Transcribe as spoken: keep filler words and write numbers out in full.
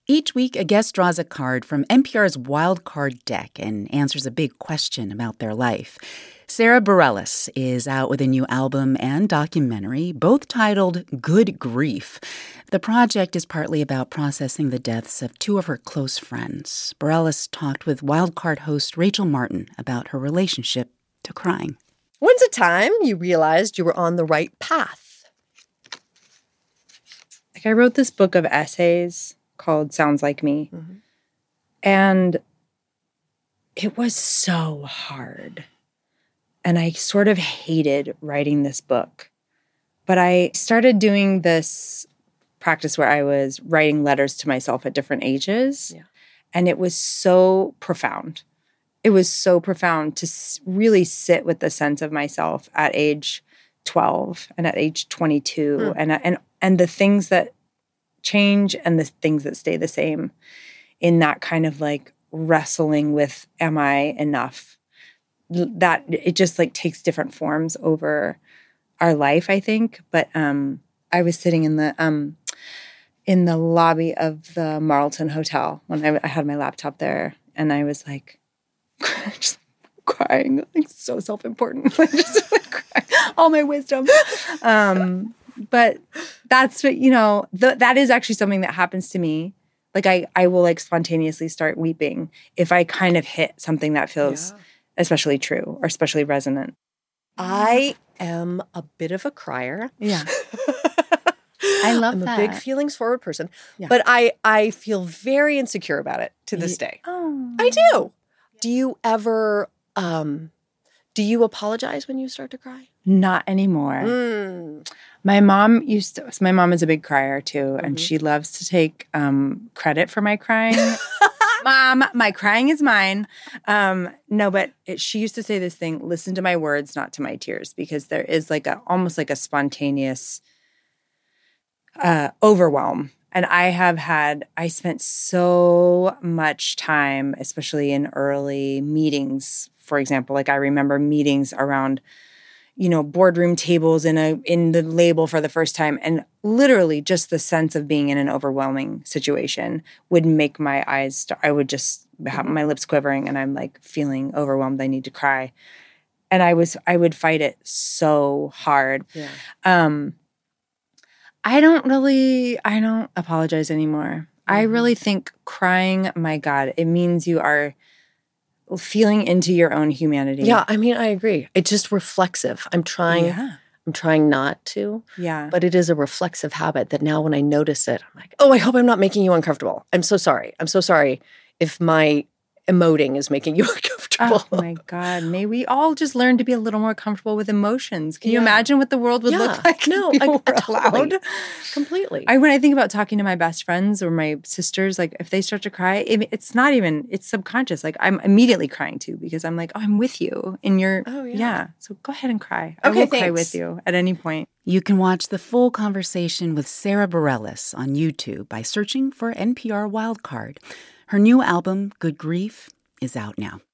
Each week, a guest draws a card from N P R's Wild Card deck and answers a big question about their life. Sara Bareilles is out with a new album and documentary, both titled Good Grief. The project is partly about processing the deaths of two of her close friends. Bareilles talked with Wild Card host Rachel Martin about her relationship to crying. When's a time you realized you were on the right path? Like I wrote this book of essays called Sounds Like Me. Mm-hmm. And it was so hard. And I sort of hated writing this book. But I started doing this practice where I was writing letters to myself at different ages. Yeah. And it was so profound. It was so profound to really sit with the sense of myself at age twelve and at age twenty-two mm. and and and the things that change and the things that stay the same in that kind of like wrestling with, am I enough? That it just like takes different forms over our life, I think. But um, I was sitting in the um, in the lobby of the Marlton Hotel when I, I had my laptop there, and I was like, just crying, like so self-important, like just like crying, all my wisdom. Um, but that's what, you know, th- that is actually something that happens to me. Like I, I will like spontaneously start weeping if I kind of hit something that feels yeah. especially true or especially resonant. I am a bit of a crier. Yeah. I love I'm that. I'm a big feelings forward person. Yeah. But I, I feel very insecure about it to this yeah. day. Oh. I do. Do you ever, um, do you apologize when you start to cry? Not anymore. Mm. My mom used to, my mom is a big crier too, mm-hmm. and she loves to take um, credit for my crying. Mom, my crying is mine. Um, no, but it, she used to say this thing, listen to my words, not to my tears, because there is like a, almost like a spontaneous uh, overwhelm. And I have had, I spent so much time, especially in early meetings, for example, like I remember meetings around, you know, boardroom tables in a in the label for the first time. And literally just the sense of being in an overwhelming situation would make my eyes, start, I would just have my lips quivering and I'm like feeling overwhelmed. I need to cry. And I was, I would fight it so hard. Yeah. Um, I don't really, I don't apologize anymore. Mm-hmm. I really think crying, my God, it means you are feeling into your own humanity. Yeah, I mean, I agree. It's just reflexive. I'm trying, yeah. I'm trying not to. Yeah. But it is a reflexive habit that now when I notice it, I'm like, oh, I hope I'm not making you uncomfortable. I'm so sorry. I'm so sorry if my emoting is making you uncomfortable. Oh my God. May we all just learn to be a little more comfortable with emotions. Can yeah. you imagine what the world would yeah. look like no, if people I, were totally, allowed? Completely. I, when I think about talking to my best friends or my sisters, like if they start to cry, it, it's not even, it's subconscious. Like I'm immediately crying too because I'm like, oh, I'm with you in your, oh, yeah. yeah. So go ahead and cry. Okay, I will thanks. cry with you at any point. You can watch the full conversation with Sara Bareilles on YouTube by searching for N P R Wildcard. Her new album, Good Grief, is out now.